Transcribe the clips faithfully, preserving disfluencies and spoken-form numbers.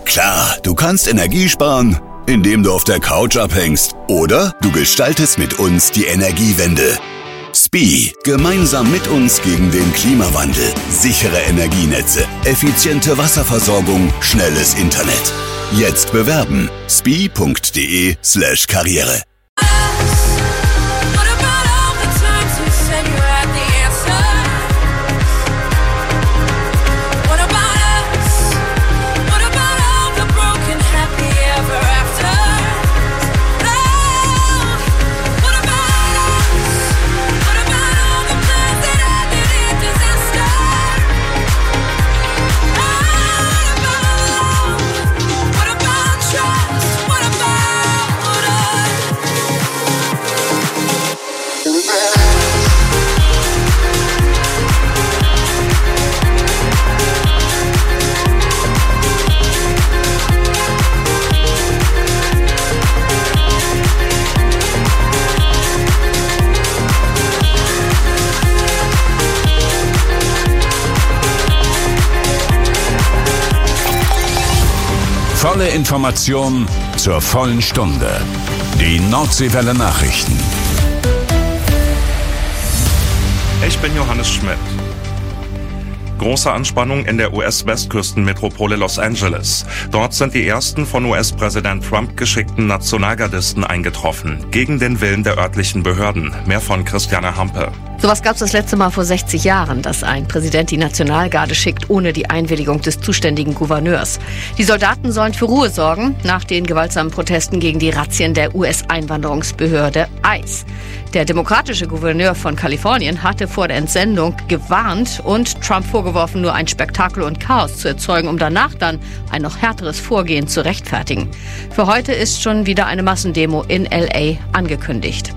Klar, du kannst Energie sparen, indem du auf der Couch abhängst. Oder du gestaltest mit uns die Energiewende. S P I, gemeinsam mit uns gegen den Klimawandel. Sichere Energienetze, effiziente Wasserversorgung, schnelles Internet. Jetzt bewerben. spi.de slash Karriere. Volle Information zur vollen Stunde. Die Nordseewelle Nachrichten. Ich bin Johannes Schmidt. Große Anspannung in der U S-Westküstenmetropole Los Angeles. Dort sind die ersten von U S-Präsident Trump geschickten Nationalgardisten eingetroffen. Gegen den Willen der örtlichen Behörden. Mehr von Christiane Hampe. Sowas gab es das letzte Mal vor sechzig Jahren, dass ein Präsident die Nationalgarde schickt, ohne die Einwilligung des zuständigen Gouverneurs. Die Soldaten sollen für Ruhe sorgen, nach den gewaltsamen Protesten gegen die Razzien der U S-Einwanderungsbehörde ICE. Der demokratische Gouverneur von Kalifornien hatte vor der Entsendung gewarnt und Trump vorgeworfen, nur ein Spektakel und Chaos zu erzeugen, um danach dann ein noch härteres Vorgehen zu rechtfertigen. Für heute ist schon wieder eine Massendemo in L A angekündigt.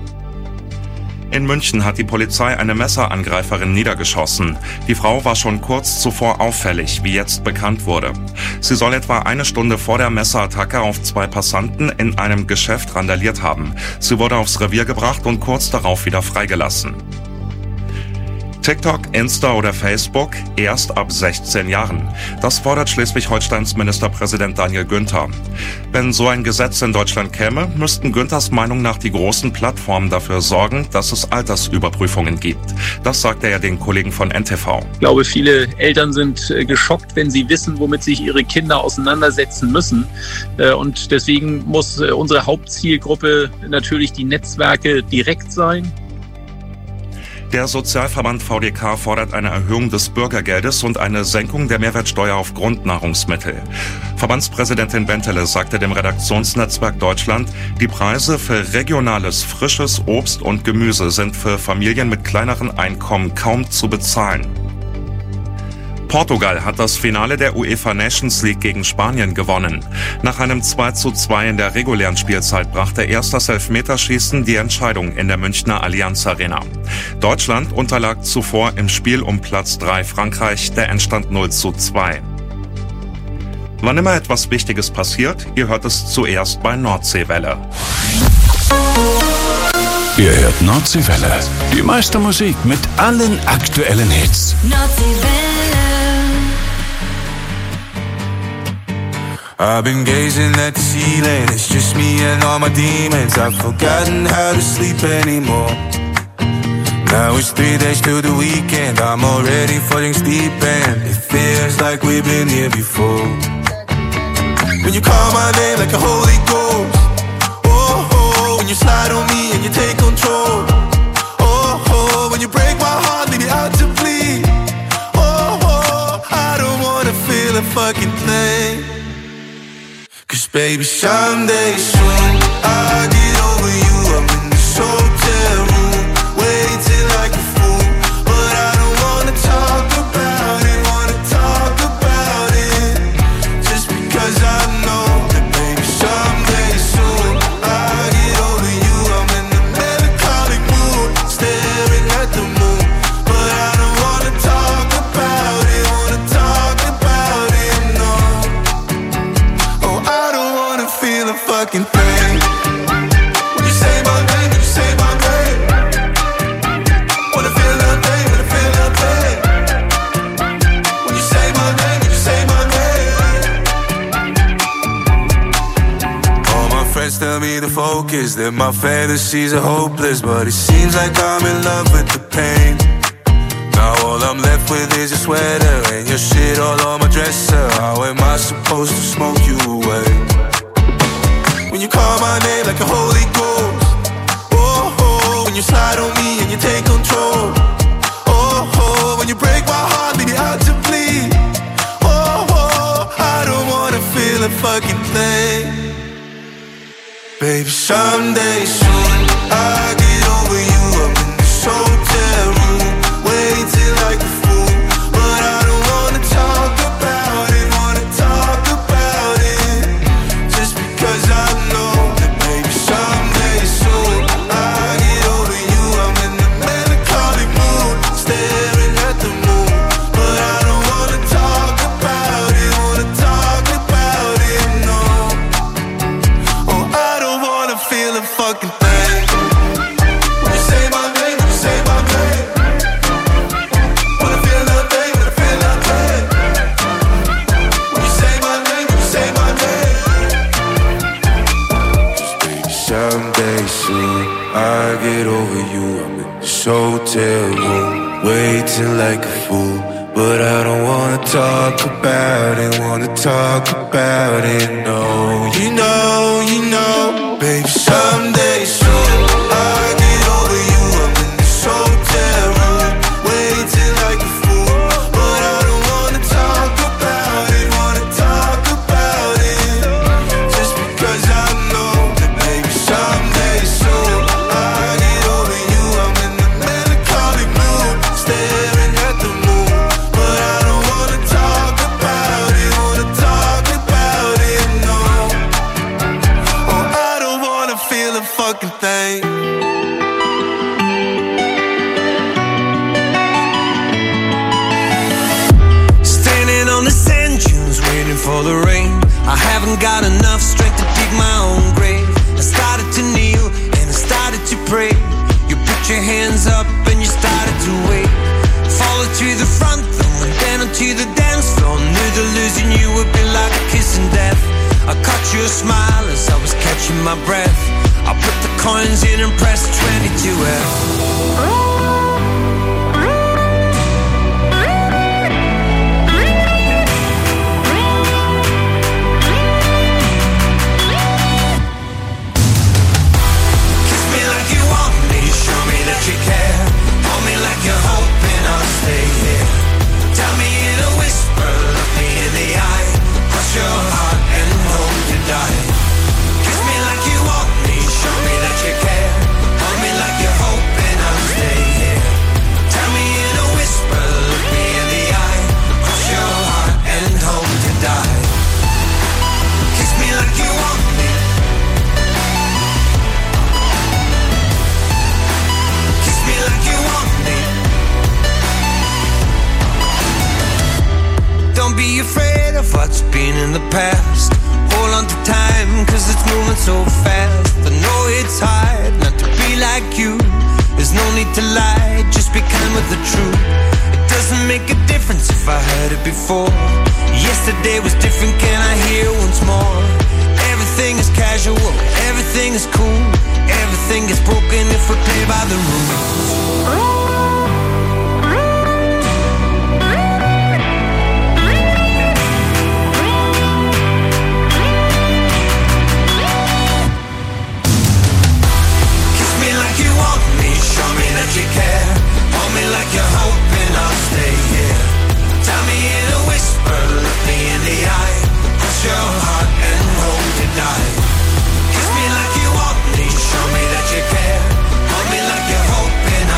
In München hat die Polizei eine Messerangreiferin niedergeschossen. Die Frau war schon kurz zuvor auffällig, wie jetzt bekannt wurde. Sie soll etwa eine Stunde vor der Messerattacke auf zwei Passanten in einem Geschäft randaliert haben. Sie wurde aufs Revier gebracht und kurz darauf wieder freigelassen. TikTok, Insta oder Facebook erst ab sechzehn Jahren. Das fordert Schleswig-Holsteins Ministerpräsident Daniel Günther. Wenn so ein Gesetz in Deutschland käme, müssten Günthers Meinung nach die großen Plattformen dafür sorgen, dass es Altersüberprüfungen gibt. Das sagte er den Kollegen von N T V. Ich glaube, viele Eltern sind geschockt, wenn sie wissen, womit sich ihre Kinder auseinandersetzen müssen. Und deswegen muss unsere Hauptzielgruppe natürlich die Netzwerke direkt sein. Der Sozialverband V D K fordert eine Erhöhung des Bürgergeldes und eine Senkung der Mehrwertsteuer auf Grundnahrungsmittel. Verbandspräsidentin Bentele sagte dem Redaktionsnetzwerk Deutschland, die Preise für regionales, frisches Obst und Gemüse sind für Familien mit kleineren Einkommen kaum zu bezahlen. Portugal hat das Finale der UEFA Nations League gegen Spanien gewonnen. Nach einem zwei zu zwei in der regulären Spielzeit brachte erst das Elfmeterschießen die Entscheidung in der Münchner Allianz Arena. Deutschland unterlag zuvor im Spiel um Platz drei Frankreich, der Endstand null zu zwei. Wann immer etwas Wichtiges passiert, ihr hört es zuerst bei Nordseewelle. Ihr hört Nordseewelle. Die meiste Musik mit allen aktuellen Hits. Nordseewelle. I've been gazing at the ceiling, it's just me and all my demons. I've forgotten how to sleep anymore. Now it's three days to the weekend, I'm already falling asleep and it feels like we've been here before. When you call my name like a Holy Ghost, oh, oh, when you slide on me and you take control, oh, oh, when you break my heart, leave me out to bleed, oh, oh, I don't wanna feel a fucking thing. Cause baby, someday soon I'll get over you. I'm in this hotel room, waiting like a fool, but I don't wanna talk about it, wanna talk about it, just because I know that baby, someday soon I'll get over you. I'm in the melancholic mood, staring at the moon, but I don't wanna talk about it, wanna talk about it, no. Oh, I don't wanna feel a fucking thing. When you say my name, when you say my name, wanna feel nothing, wanna feel nothing. When you say my name, when you say my name, need to focus, that my fantasies are hopeless. But it seems like I'm in love with the pain. Now all I'm left with is your sweater and your shit all on my dresser. How am I supposed to smoke you away? When you call my name like a holy ghost, oh, oh, when you slide on me and you take control, oh, oh, when you break my heart, leave me out to bleed, oh, oh, I don't wanna feel a fucking thing. Baby, someday soon I get over you. I'm in this hotel room, waiting like a fool, but I don't wanna talk about it, wanna talk about it, just because I know that maybe someday soon I get over you. I'm in the melancholy mood, staring at the moon, but I don't wanna talk about it, wanna talk about it, no. Oh, I don't wanna feel a fucking thing. When you say my name, when you say my name, wanna feel nothing, wanna feel nothing. When you say my name, when you say my name, just baby, someday soon I get over you. I'm in this hotel room, waiting like a fool, but I don't wanna talk about it, wanna talk about it, no. You know, you know, baby, someday soon I get over you. I'm in this hotel room, waiting like a fool, but I don't wanna talk about it, wanna talk about it, just because I know that maybe someday soon I get over you. I'm in the melancholy mood, staring at the moon, but I don't wanna talk about it, wanna talk about it, no. Oh, I don't wanna feel a fucking thing. Standing on the sand dunes, waiting for the rain. I haven't got enough strength to dig my own grave. I started to kneel and I started to pray. You put your hands up and you started to wait. Followed to the front, then went down onto the dance floor. Knew that losing you would be like a kiss in death. I caught your smile as I was catching my breath. I put the coins in and pressed twenty-two F. Kiss me like you want me, show me that you care. Hold me like you're hoping I'll stay here. Tell me in a whisper, look me in the eye. Cross your heart and hope to die. Kiss me like you want me, show me that you care. Hold me like you're hoping I'll stay here. Tell me in a whisper, look me in the eye. Cross your heart and hope to die. Kiss me like you want me. Kiss me like you want me. Don't be afraid of what's been in the past. Hold on to time, cause it's moving so fast. I know it's hard not to be like you. There's no need to lie, just be kind with the truth. It doesn't make a difference if I heard it before. Yesterday was different, can I hear once more? Everything is casual, everything is cool. Everything is broken if we play by the rules. Show me that you care. Hold me like you're hoping I'll stay here. Tell me in a whisper, look me in the eye. Cross your heart and hope to die. Kiss me like you want me. Show me that you care. Hold me like you're hoping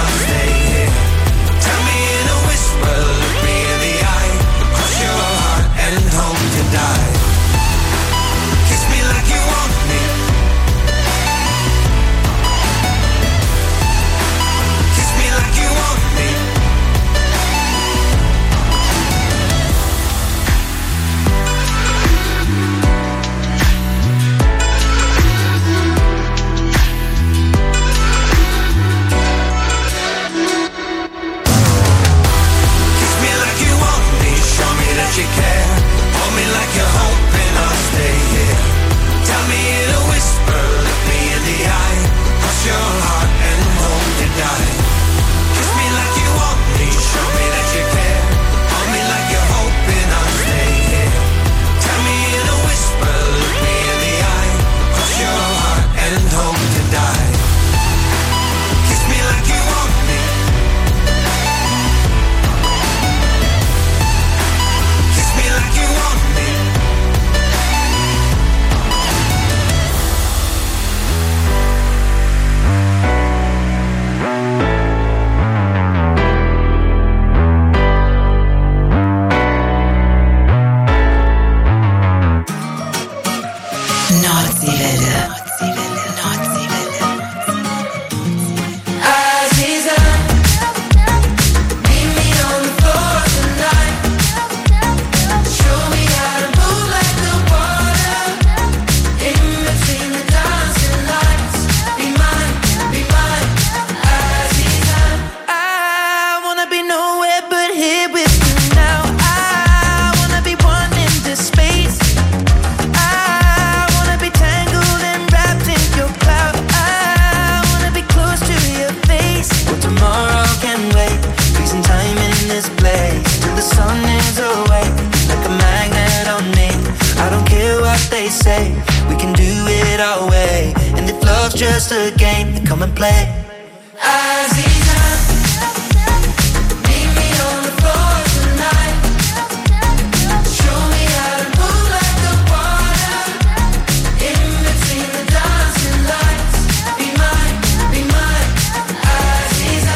Nordseewelle. We can do it our way, and if love's just a game, then come and play. Aziza, meet me on the floor tonight. Show me how to move like the water in between the dancing lights. Be mine, be mine, Aziza.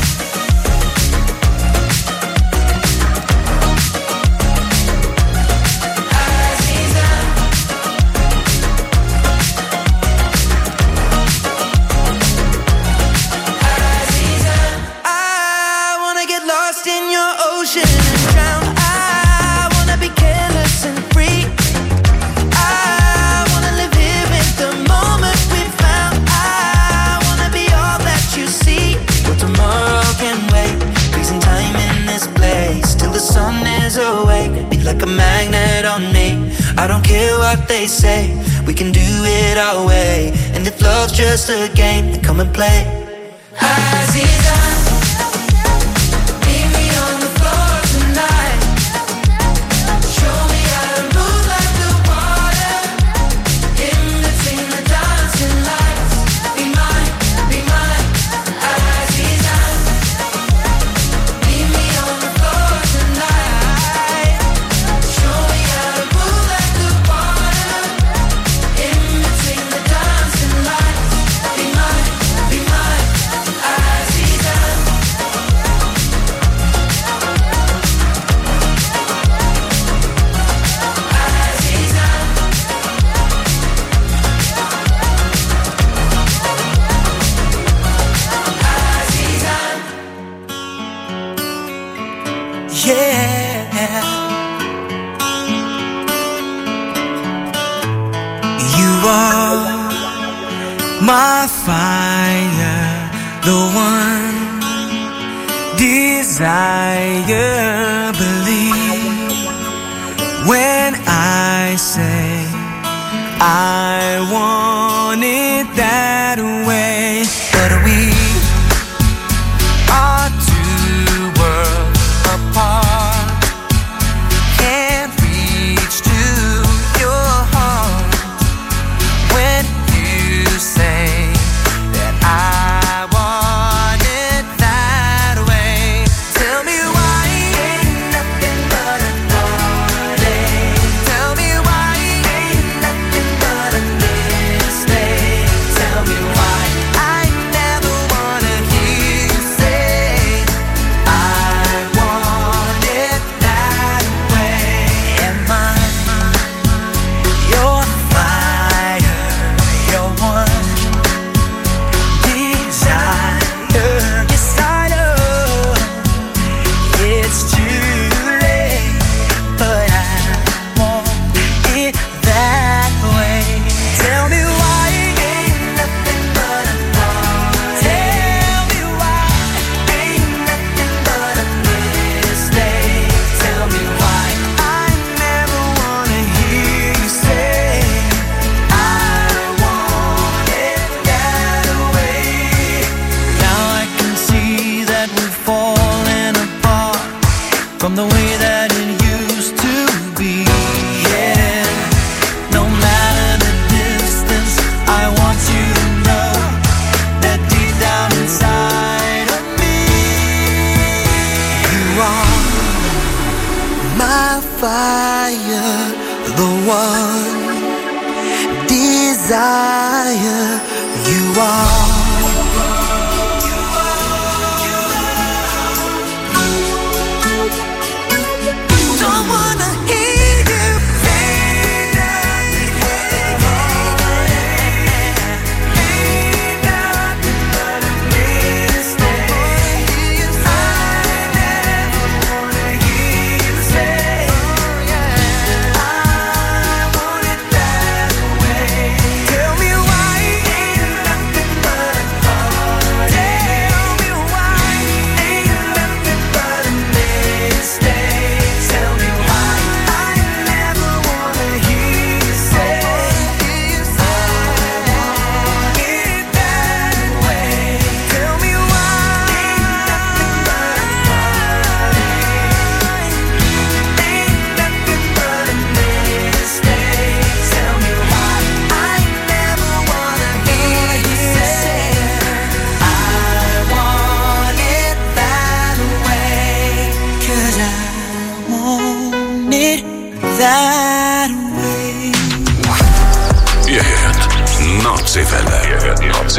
Like a magnet on me. I don't care what they say. We can do it our way. And if love's just a game, then come and play. Aziza, meet me on the floor tonight. Show me how to move like the water in between the dancing lights. Be mine, be mine, Aziza. Meet me on the floor tonight. Show me how to move like the water in between the dancing lights. Be mine, be mine, Aziza. Aziza. Aziza. Yeah. You are my fire, the one desire. Believe when I say I want it that way. But we are two worlds apart. Can't reach to your heart when you say that I want it that way. Tell me why ain't nothing but a heartache. Tell me why ain't nothing but a mistake. Tell me why I never wanna hear you say I want it that way. Am I your fire, your one desire? Yes, I know it's too late, but I want it that way. Tell me why ain't nothing but a thought. Tell me why ain't nothing but a mistake. Tell me why I never wanna hear you say I want it that way. Now I can see that we've fallen apart from the way that it used to be. Yeah, no matter the distance, I want you to know that deep down inside of me, you are my fire, the one desire. You are. Don't wanna hear you say that.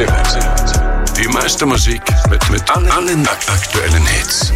Nazi-Welle. Die meiste Musik mit, mit allen aktuellen Hits.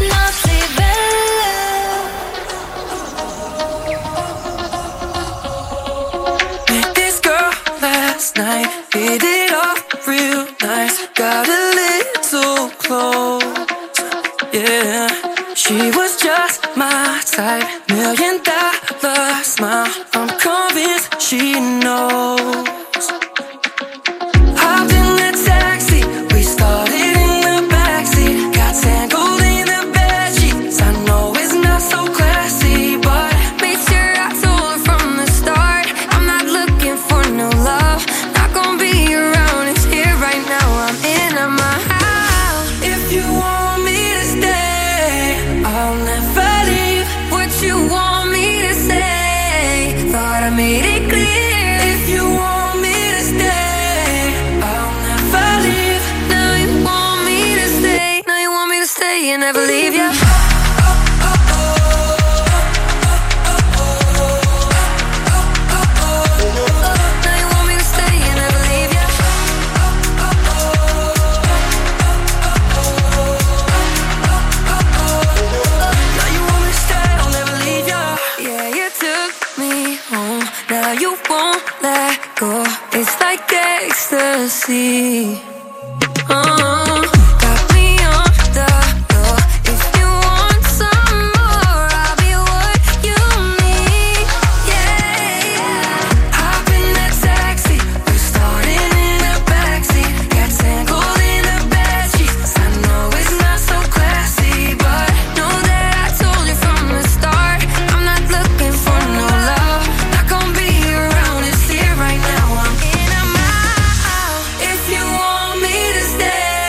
Met this girl last night, hit it off real nice. Got a little close, yeah. She was just my type, million dollar smile. I'm convinced she knows. Hopped in the taxi, we started in the backseat. Got tangled in the bedsheets. I know it's not so classy, but made sure I told her from the start, I'm not looking for no love. Not gonna be around, it's here right now. I'm in my house. If you want me to stay, I'll never leave. What you want me to say, thought I made it clear. If you want me to stay, I'll never leave. Now you want me to stay, now you want me to stay and never leave you. Now you want me to stay and never leave you. Now you want me to stay, I'll never leave you. Yeah, you took me home, now you won't let go. It's like ecstasy. Uh, got me on the floor. If you want some more, I'll be what you need. Yeah, yeah. Hop in that taxi, we started in the backseat. Got tangled in the bedsheets. I know it's not so classy, but know that I told you from the start, I'm not looking for no love. Not gonna be around, it's here right now. I'm in a mile. If you want me to stay,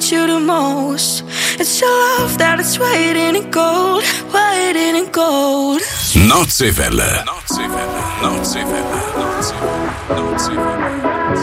need you the most. It's your love that is waiting in gold, waiting in gold. Notsewelle. Notsewelle. Notsewelle. Notsewelle. Notsewelle.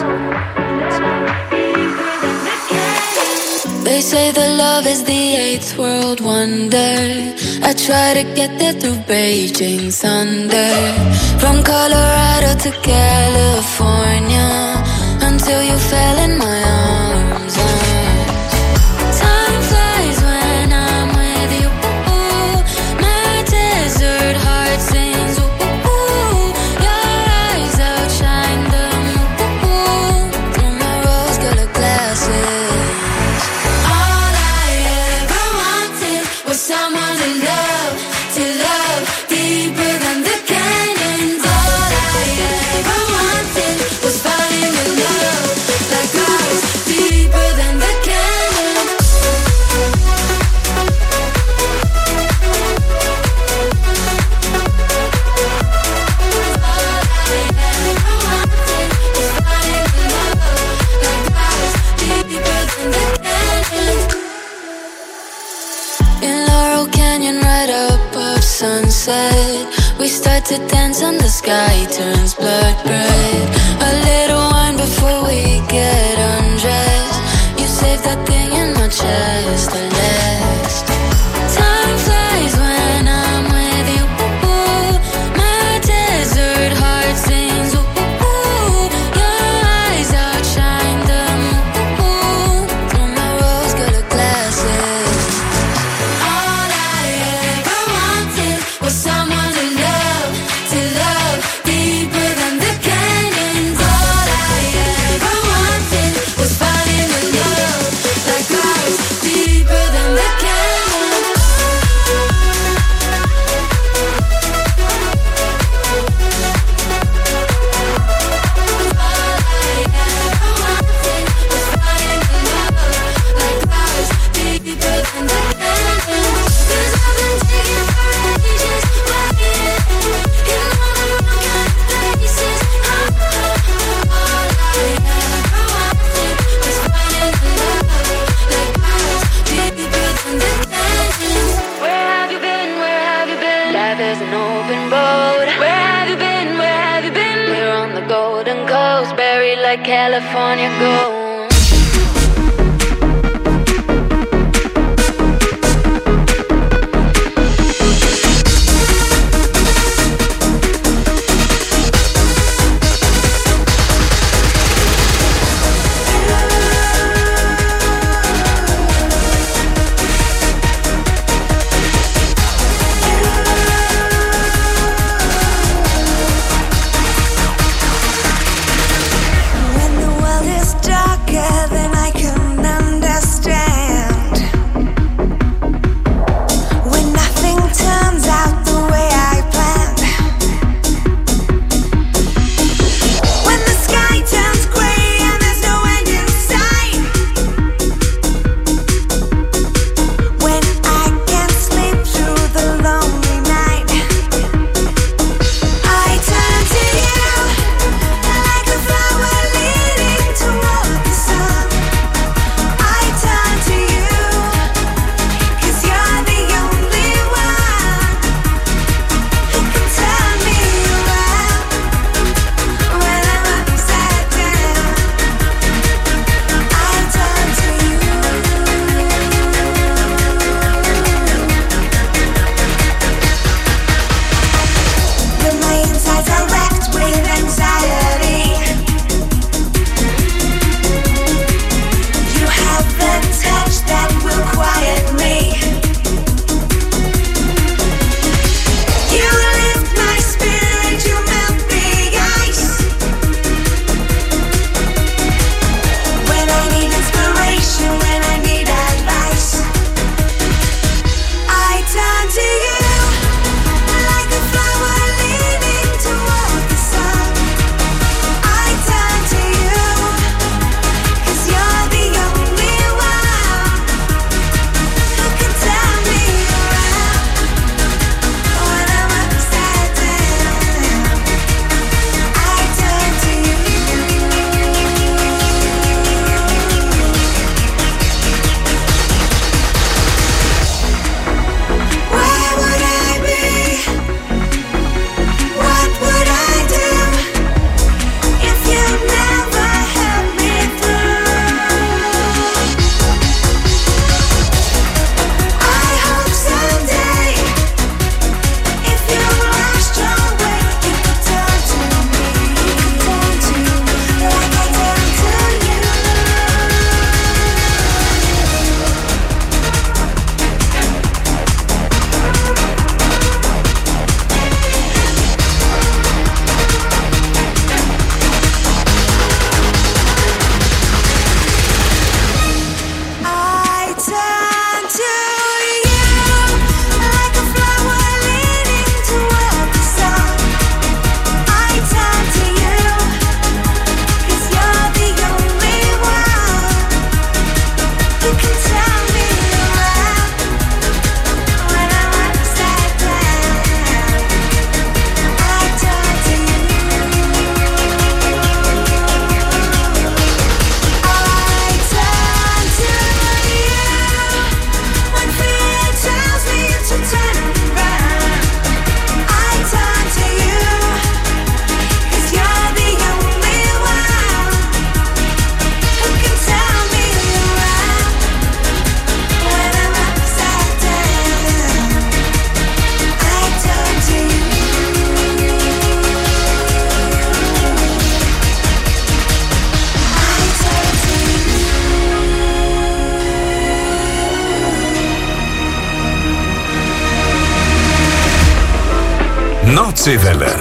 They say that love is the eighth world wonder. I try to get there through Beijing thunder. From Colorado to California, until you fell in my arms. Time flies when I'm with you. My desert heart sings. Your eyes outshine the moon through my rose-colored glasses. Someone to love, to love deeper than the canyons. All I ever wanted was falling in love, like ours, deeper than the canyons. All I ever wanted was falling in love, like ours, deeper than the canyons. In Laurel Canyon, right above sunset, we start to dance and the sky turns blood red. A little wine before we get undressed. You save that thing in my chest, the last. Time flies when I'm with you. My desert heart sings. Your eyes outshine the moon through my rose-colored glasses. Was someone to love, to love deeper than the canyons. All I ever wanted was falling in love, like ours, deeper than the canyons. All I ever wanted was falling in love, like ours, deeper than the canyons. 'Cause I've been taking ages. Like California gold. When the world is dark Nordseewelle.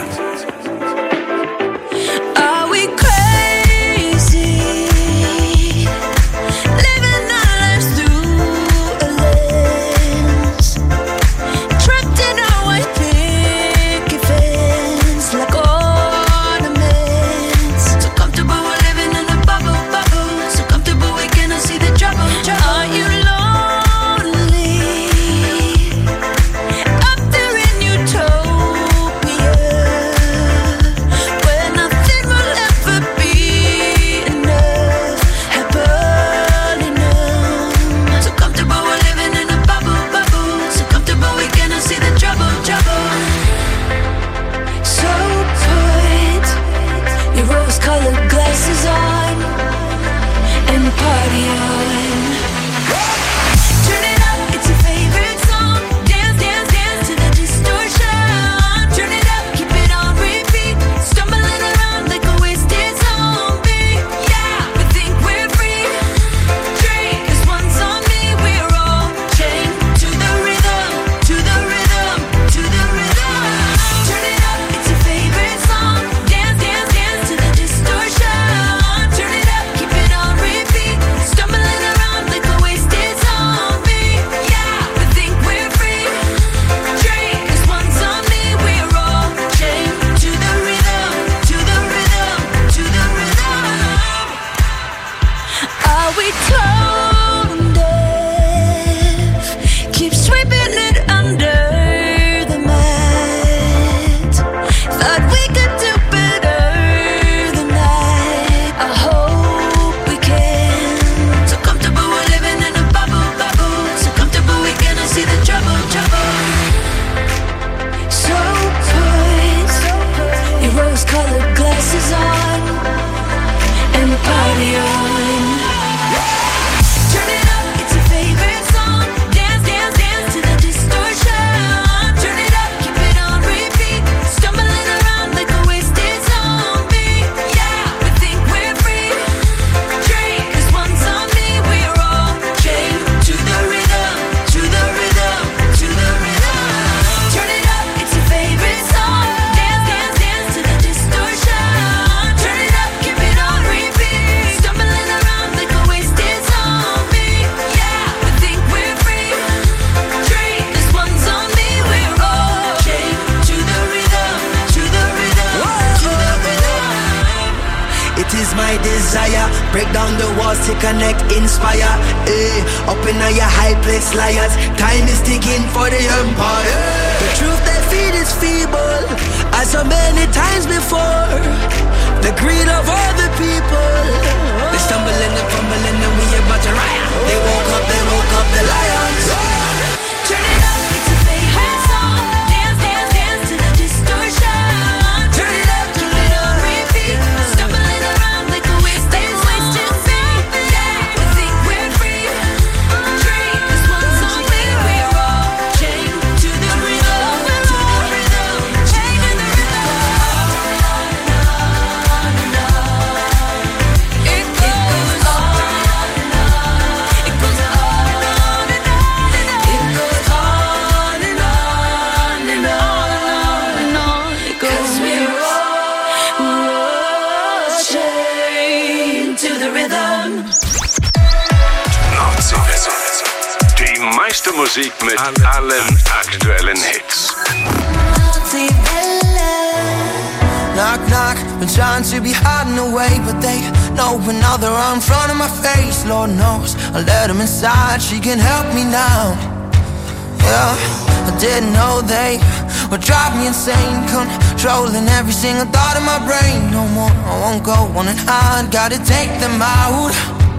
Musik mit allen aktuellen Hits. Knock, knock, been trying to be hiding away, but they know now they're right in front of my face. Lord knows I let them inside, she can help me now. Yeah, I didn't know they would drive me insane, controlling every single thought in my brain. No more, I won't go on and hide, gotta take them out.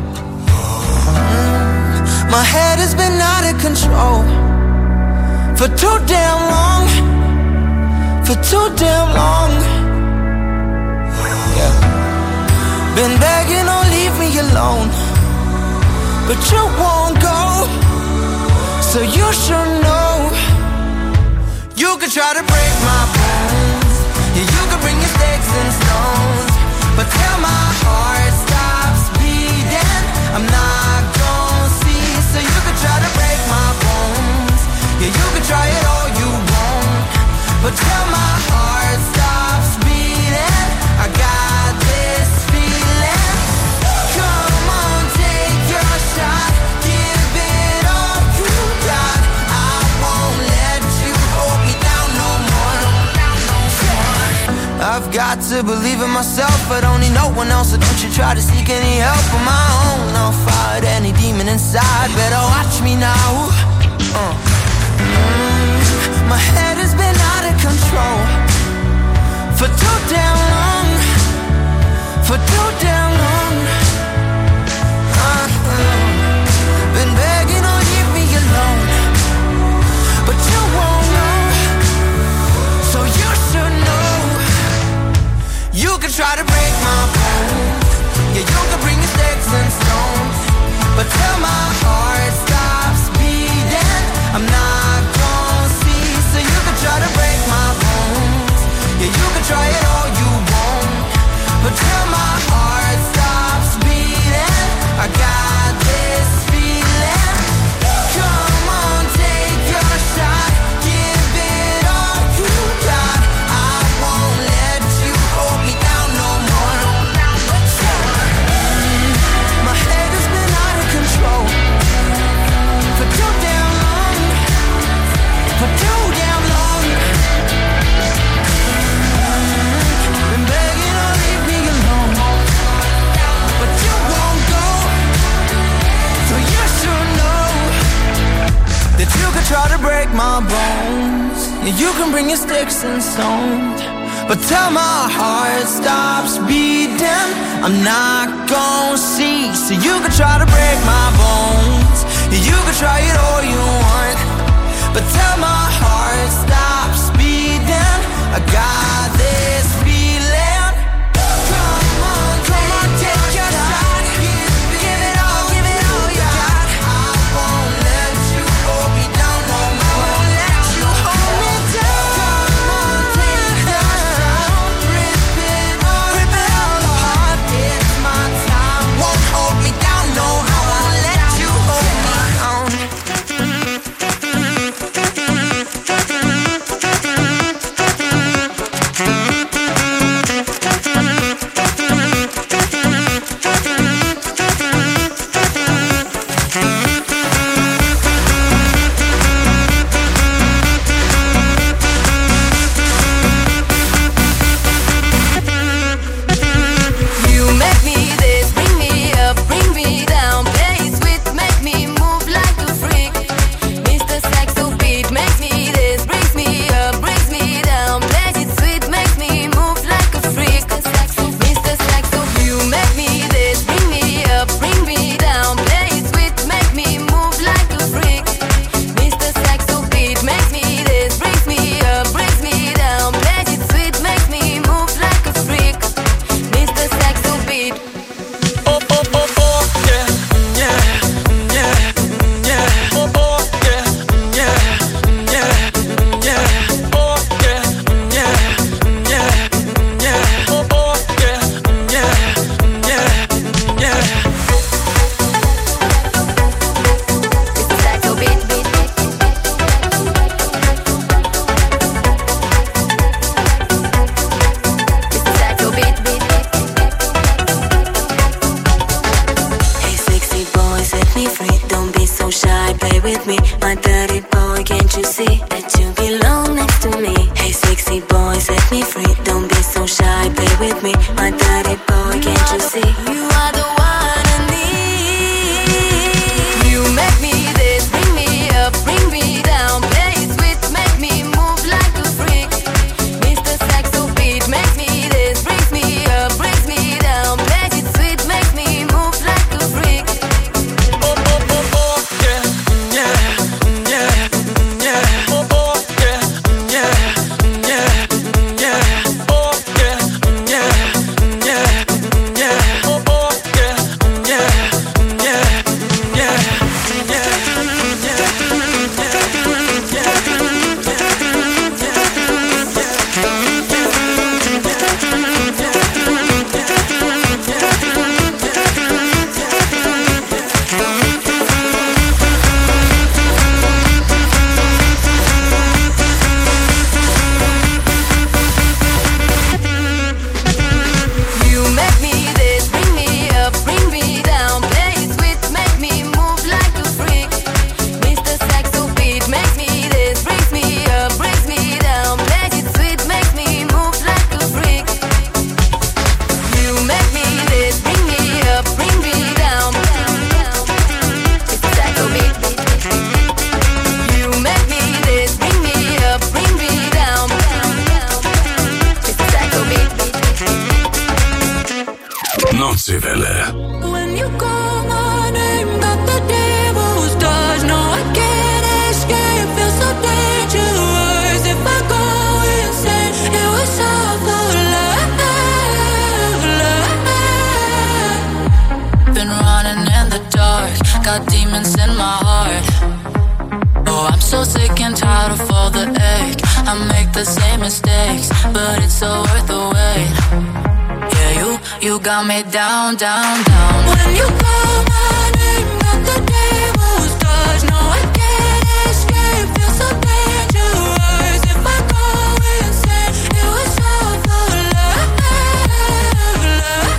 My head has been out of control for too damn long, for too damn long. Yeah. Been begging, don't leave me alone, but you won't go, so you should know. You could try to break my bones, yeah, you could bring your sticks and stones, but till my heart stops beating, I'm not gonna see. So you could try to break my bones, yeah, you could try it all you want, but till my heart I've got to believe in myself, but only no one else. So don't you try to seek any help on my own. I'll fight any demon inside. Better watch me now. uh. mm, My head has been out of control for too damn long. For too damn long. uh, uh, Been begging, oh leave me alone, but you won't know. So you should know. You can try to break my bones, yeah, you can bring me sticks and stones, but till my heart stops beating, I'm not gonna see. So you can try to break my bones, yeah, you can try it all you want, but till my heart stops beating, I got this feeling. Come on, take your shot, give it all you got. I won't let you hold me down no more. My head has been out of control for too damn long, for too damn long. Been begging, oh leave me alone, but you won't go. So you should know that you could try to break my bones, yeah, you can bring your sticks and stones, but till my heart stops beating, I'm not gonna see. So you could try to break my bones, yeah, you can try it all you want, but till my heart stops beating, I got this feeling. Come on, come on, take your shot, give it all, give it all you got. I won't let you hold me down no more. Let you hold me down. Come on, take your shot, rip it all, rip it all apart. It's my time, won't hold me down no. I won't let you hold me down. You make me this, bring me up, bring me down, play it sweet, make me move like a freak. Mister Saxo beat makes me this, brings me up, brings me down, play it sweet, makes me move like a freak. Mister Saxo, you make me this, bring me up, bring me down, play it sweet, make me move like a freak. Mister Saxo beat makes me this, brings me up, brings me down, play it sweet, makes me move like a freak. Mister Saxo beat. Oh, oh, oh, oh, yeah, yeah, yeah, yeah. Oh, oh, yeah, yeah, yeah, yeah. Oh, yeah, yeah, yeah, yeah. Oh, oh, yeah, yeah, yeah, yeah. Mister Saxo beat, beat, beat. Mister Saxo beat, beat, beat. Hey sexy boy, set me free. Don't be so shy, play with me. My dirty boy, can't you see that you belong next to me? Hey sexy boy, set me free. Don't be so shy, play with me. My dirty boy, can't you see? You are the one I need. You make me this, bring me up, bring me down, play it sweet, make me move like a freak. Mister Saxo beat makes me this, brings me up, brings me down, plays it sweet, makes me move like a freak. Oh, oh, oh, oh, yeah, yeah, yeah, yeah. Oh, oh, yeah, yeah, yeah, yeah. Oh, yeah, yeah, yeah, Nordseewelle. When you call my name, got the devil's dodge. No, I can't escape, feel so dangerous. If I go insane, it was all for love, love. Been running in the dark, got demons in my heart. Oh, I'm so sick and tired of all the ache. I make the same mistakes, but it's so worth the wait. Yeah, you, you got me down, down, down. When you call my name, got the devil's touch. No, I can't escape, feel so dangerous. If I go insane, it was all for love, love.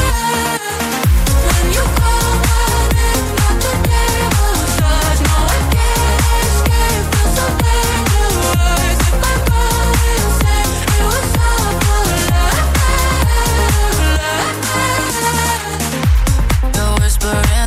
When you call my name, got the devil's touch. No, I can't escape, feel so dangerous. If I go insane, it was all for love, love. The whisper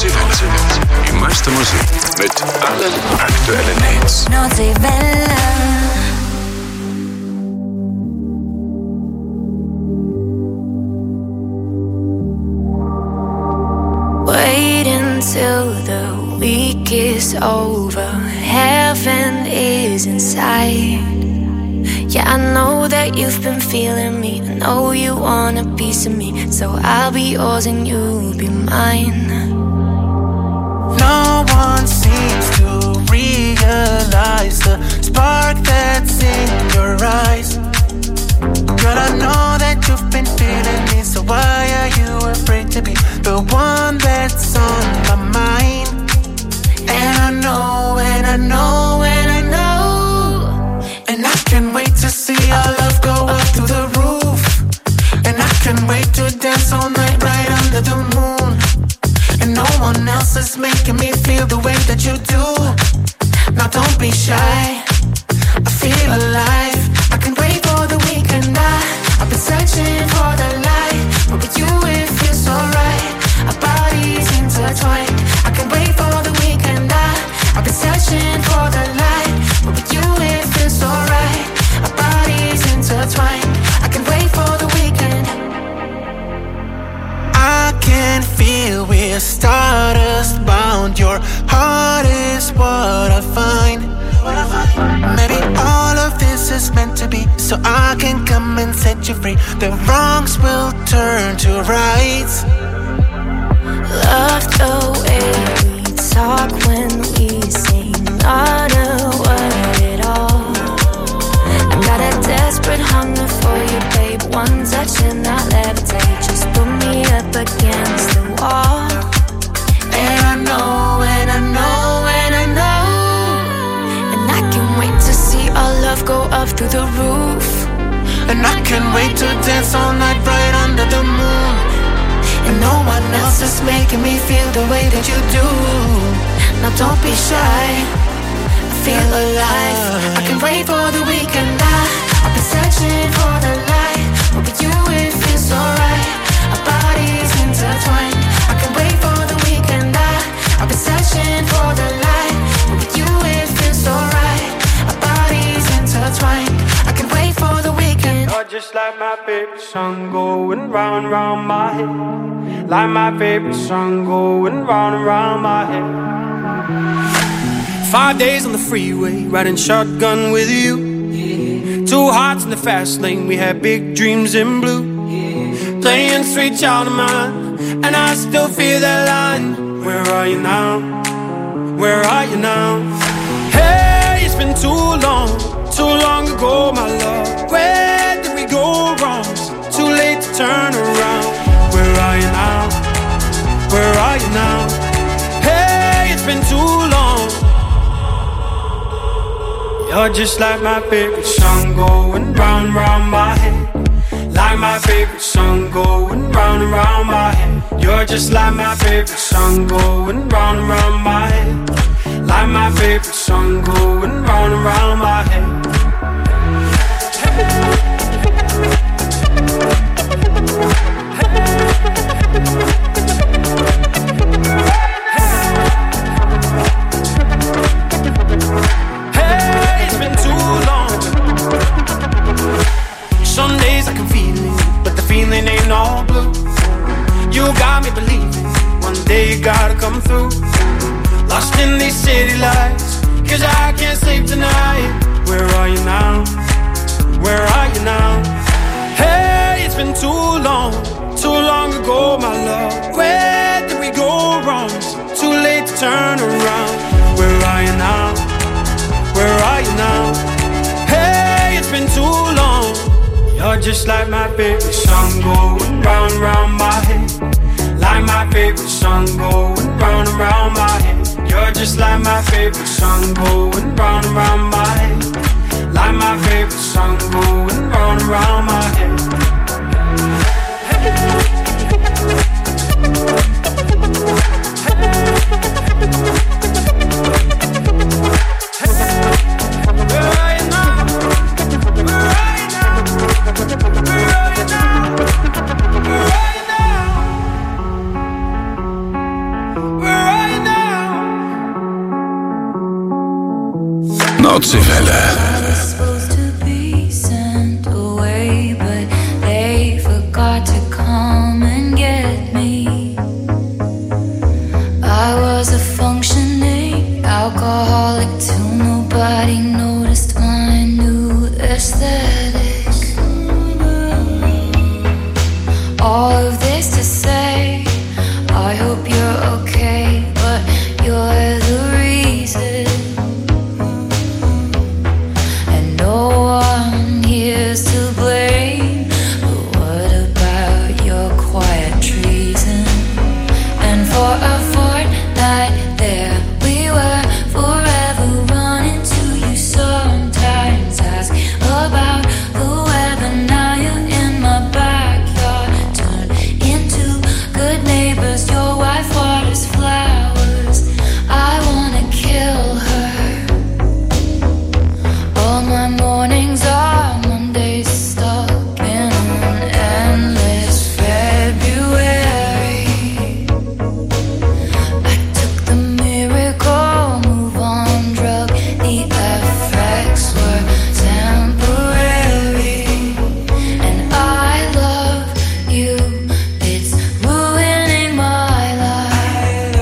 Nordseewelle. Die meiste Musik mit allen aktuellen Hits. Nordseewelle. Wait until the week is over. Heaven is inside. Yeah, I know that you've been feeling me. I know you want a piece of me. So I'll be yours and you'll be mine. No one seems to realize the spark that's in your eyes. Girl, I know that you've been feeling me. So why are you afraid to be the one that's on my mind? And I know, and I know, and I know. And I can't wait to see our love go up through the roof. And I can't wait to dance all night right under the moon. And no one else is making me feel the way that you do. Now don't be shy, I feel alive. I can't wait for the weekend. I, I've been searching for the light, but with you it feels so right. Our bodies intertwined. I can't wait for the weekend. I, I've been searching for the light, but with you it feels so right. Our bodies intertwined. I can't wait for the weekend. I can feel we're stardust bound. Your heart is what I find. Maybe all of this is meant to be, so I can come and set you free. The wrongs will turn to rights. Love the way we talk when we sing, not a word at all. I got a desperate hunger for you, babe. One touch and I'll levitate. Just put me up against the wall. And I know, and I know, and I know. And I can't wait to see our love go up through the roof. And I can't wait to dance all night right under the moon. And no one else is making me feel the way that you do. Now don't be shy, I feel alive. I can't wait for the weekend. I, I've been searching for the light, but with you it feels so right. Our bodies intertwined. I can't wait for the weekend. I, I've been searching for the light, but with you it feels so right. Our bodies intertwined. I can't wait for the weekend. You're just like my favorite song going round, round my head. Like my favorite song going round and round my head. Five days on the freeway, riding shotgun with you. Yeah. Two hearts in the fast lane, we had big dreams in blue. Yeah. Playing sweet child of mine, and I still feel that line. Where are you now? Where are you now? Hey, it's been too long, too long ago, my love. Where did we go wrong? It's too late to turn around. Where are you now? Where are you now? Hey, it's been too long. You're just like my favorite song going round, round my head. Like my favorite song going round and round my head. You're just like my favorite song going round and round my head. Like my favorite song going round and round my head. Hey, it's been too long. Some days I can feel it, but the feeling ain't all blue. You got me believing one day you gotta come through. Lost in these city lights, cause I can't sleep tonight. Where are you now? Where are you now? Hey, it's been too long, too long ago, my love. Where did we go wrong? It's too late to turn around. Where are you now? Where are you now? Hey, it's been too long. You're just like my favorite song going round, round my head. Like my favorite song going round and round my head. You're just like my favorite song going round and round my head. Like my favorite song going round and round my head. Where are you now? Where are you now? Where are you now? Where are you now? Where Nordseewelle. Alcoholic till nobody noticed my new aesthetic. All of this to say, I hope you're okay, but you're the reason. And no one here's to blame, but what about your quiet treason? And for a fortnight there we were, forever running to you. Sometimes ask about the weather. Now you're in my backyard, turn into good neighbors. Your wife waters flowers. I wanna kill her. All my mornings are Mondays, stuck in an endless February. I took the miracle move on drug. The effects were temporary, and I love you. It's ruining my life.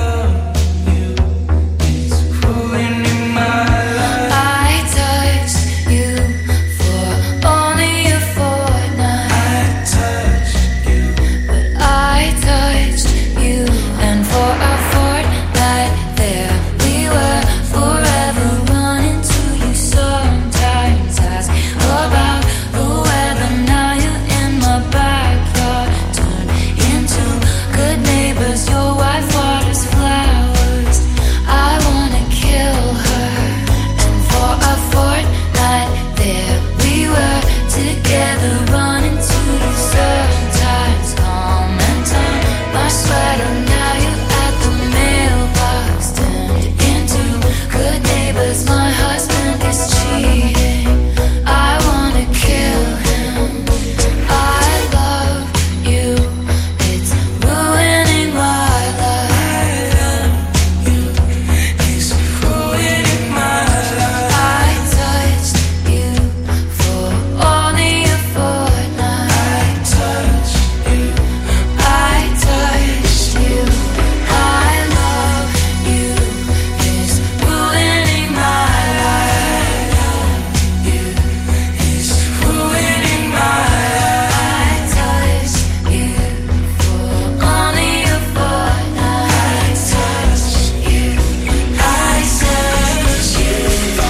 It's ruining my life. I touched you for only a fortnight. I touched you, but I touched you, and for a fortnight there we were, forever running to you. Sometimes ask about the weather. Now you're in my backyard, turn into good neighbors. Your wife waters flowers. I wanna kill her. And for a fortnight there we were, together running to you. Sometimes calm and time my sweater. Now you're at the mailbox, turned into good neighbors. My husband is cheating. I wanna kill him. I love you. It's ruining my life. It's ruining my life. I touched you for only a fortnight. I touched you. I touched you. I love you. It's ruining my life. It's ruining my life. I touched you for only a fortnight. I touched you. I touched you.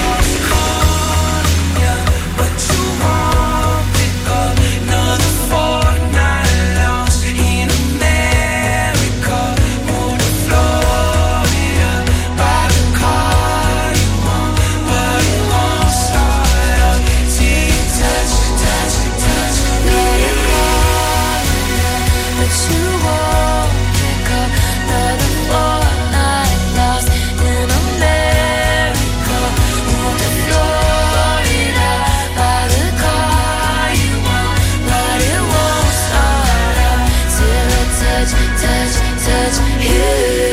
But you won't pick up another fortnight lost in America. Moved to Florida, buy the car you want, but it won't start up till you touch, touch, touch, let it go. But you won't pick up another fortnight lost in America. Moved to Florida, buy the car you want, but it won't start up till I touch, touch, touch you.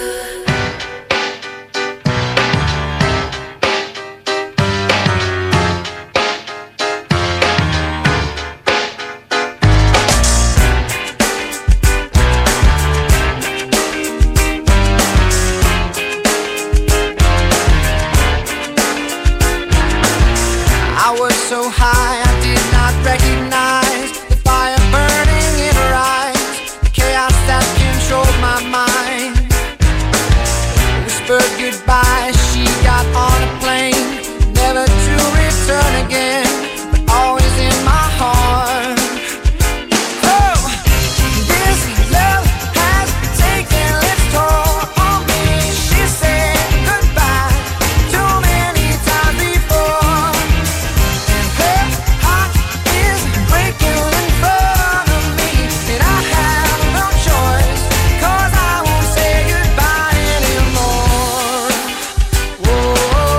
I was so high I did not recognize the fire burning in her eyes, the chaos that controlled my mind. Whispered goodbye as she got on a plane, never to return again, but always in my heart. Oh, this love has taken its toll on me. She said goodbye too many times before. Her heart is breaking in front of me, and I have no choice, 'cause I won't say goodbye anymore. Whoa,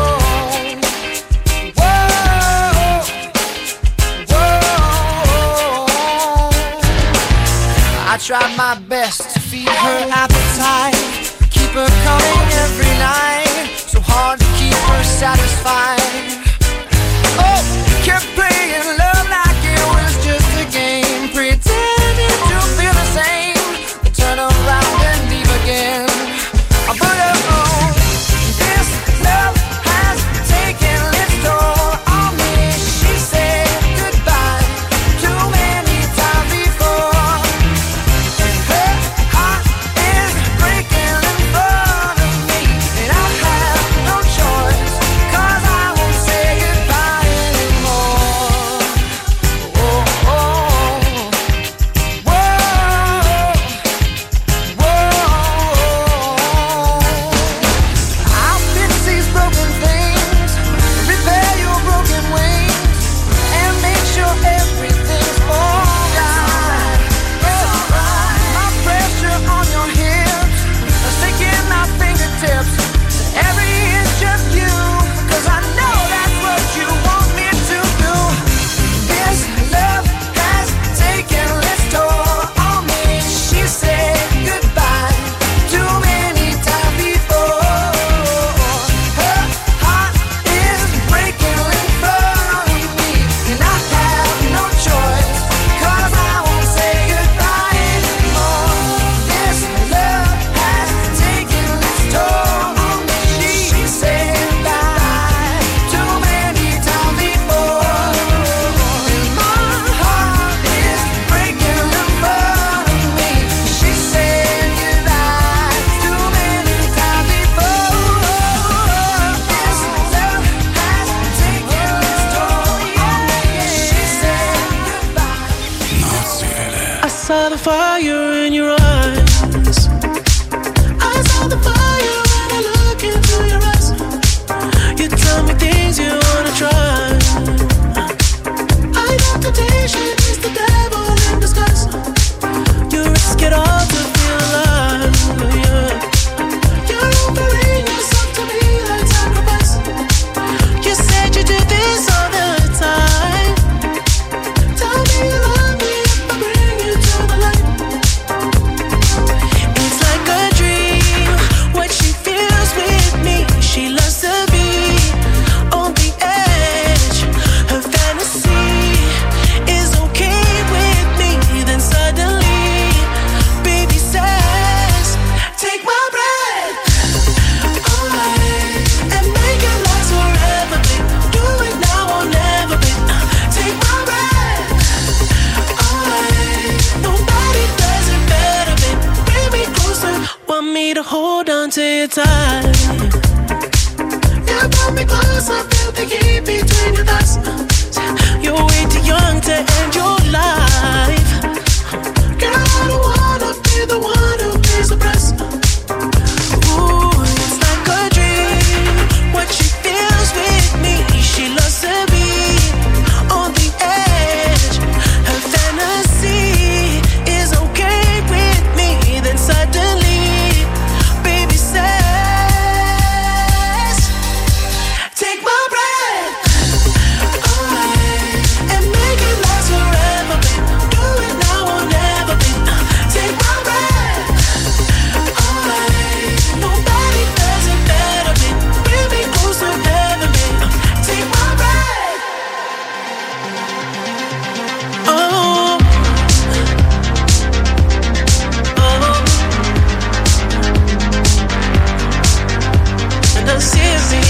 whoa, whoa. I tried my best to feed her appetite, keep her coming every night, so hard to keep her satisfied. the fire in your eyes. I saw the fire when I look into your eyes. You tell me things you wanna try. I know temptation is the devil in disguise. You risk it all to feel alive, yeah. You're offering yourself to me like sacrifice. You said you do this all the time. Tell me you love me if I bring you to the light. It's like a dream, what she feels with me. She loves to be on the edge. Her fantasy is okay with me. Then suddenly, baby says, take my breath away and make it last forever, babe. Do it now or never, babe. Take my breath away. Nobody does it better, babe. Bring me closer, want me to hold on to you tight. Yeah, pull me closer, feel the heat between your thighs. You're way too young to end your life. Girl, I don't wanna be the one who pays the price. Ooh, it's like a dream, what she feels with me. She loves to be on the edge. Her fantasy is okay with me. Then suddenly, baby says, take my breath away and make it last forever, babe. Do it now or never, babe. Take my breath away. Nobody does it better, babe. Bring me closer, heaven, babe. Take my breath. Oh, oh, and I'm serious.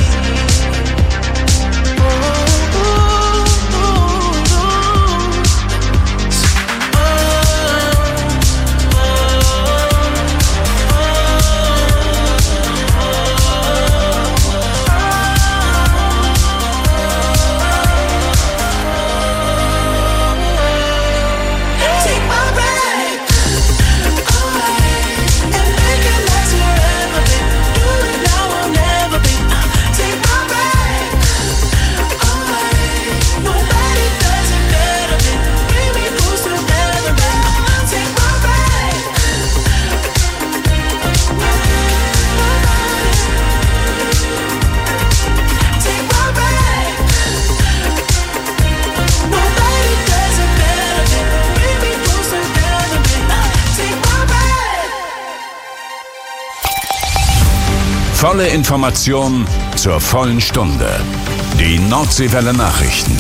Take my breath away and make it last forever, babe. Do it now or never, babe. Take my breath away. Nobody does it better, babe. Bring me closer, heaven, babe. Take my breath. Take my breath. Nobody does it better, babe. Bring me closer, heaven, babe. Take my breath. Volle Information zur vollen Stunde. Die Nordseewelle Nachrichten.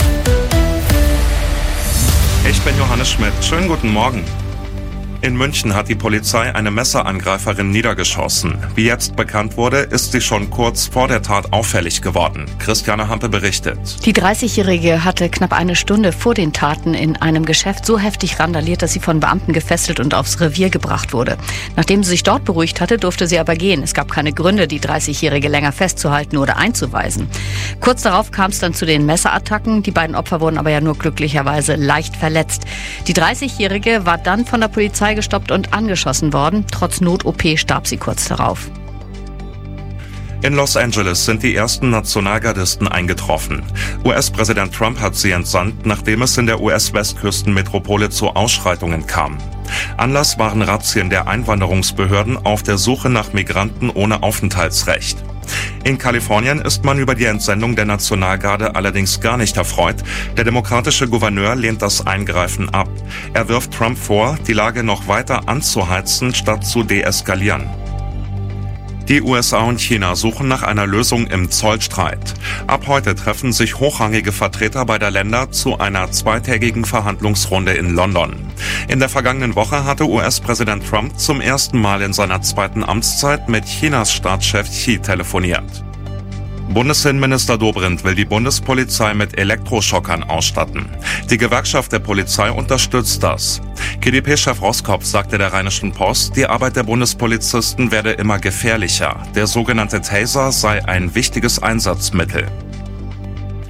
Ich bin Johannes Schmidt. Schönen guten Morgen. In München hat die Polizei eine Messerangreiferin niedergeschossen. Wie jetzt bekannt wurde, ist sie schon kurz vor der Tat auffällig geworden. Christiane Hampe berichtet. Die dreißigjährige hatte knapp eine Stunde vor den Taten in einem Geschäft so heftig randaliert, dass sie von Beamten gefesselt und aufs Revier gebracht wurde. Nachdem sie sich dort beruhigt hatte, durfte sie aber gehen. Es gab keine Gründe, die dreißigjährige länger festzuhalten oder einzuweisen. Kurz darauf kam es dann zu den Messerattacken. Die beiden Opfer wurden aber ja nur glücklicherweise leicht verletzt. Die dreißigjährige war dann von der Polizei gestoppt und angeschossen worden. Trotz Not-O P starb sie kurz darauf. In Los Angeles sind die ersten Nationalgardisten eingetroffen. U S-Präsident Trump hat sie entsandt, nachdem es in der U S-Westküstenmetropole zu Ausschreitungen kam. Anlass waren Razzien der Einwanderungsbehörden auf der Suche nach Migranten ohne Aufenthaltsrecht. In Kalifornien ist man über die Entsendung der Nationalgarde allerdings gar nicht erfreut. Der demokratische Gouverneur lehnt das Eingreifen ab. Er wirft Trump vor, die Lage noch weiter anzuheizen, statt zu deeskalieren. Die U S A und China suchen nach einer Lösung im Zollstreit. Ab heute treffen sich hochrangige Vertreter beider Länder zu einer zweitägigen Verhandlungsrunde in London. In der vergangenen Woche hatte U S-Präsident Trump zum ersten Mal in seiner zweiten Amtszeit mit Chinas Staatschef Xi telefoniert. Bundesinnenminister Dobrindt will die Bundespolizei mit Elektroschockern ausstatten. Die Gewerkschaft der Polizei unterstützt das. K D P-Chef Roskopf sagte der Rheinischen Post, die Arbeit der Bundespolizisten werde immer gefährlicher. Der sogenannte Taser sei ein wichtiges Einsatzmittel.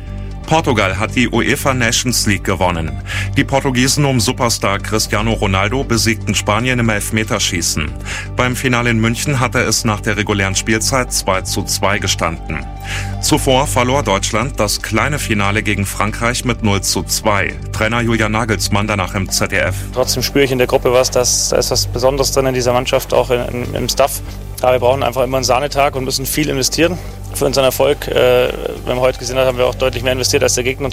Portugal hat die UEFA Nations League gewonnen. Die Portugiesen um Superstar Cristiano Ronaldo besiegten Spanien im Elfmeterschießen. Beim Finale in München hatte es nach der regulären Spielzeit zwei zu zwei gestanden. Zuvor verlor Deutschland das kleine Finale gegen Frankreich mit null zu zwei. Trainer Julian Nagelsmann danach im Z D F. Trotzdem spüre ich in der Gruppe was, dass da ist was Besonderes drin in dieser Mannschaft, auch in, in, im Staff. Aber wir brauchen einfach immer einen Sahnetag und müssen viel investieren für unseren Erfolg. Äh, wir haben heute gesehen, haben wir auch deutlich mehr investiert als der Gegner.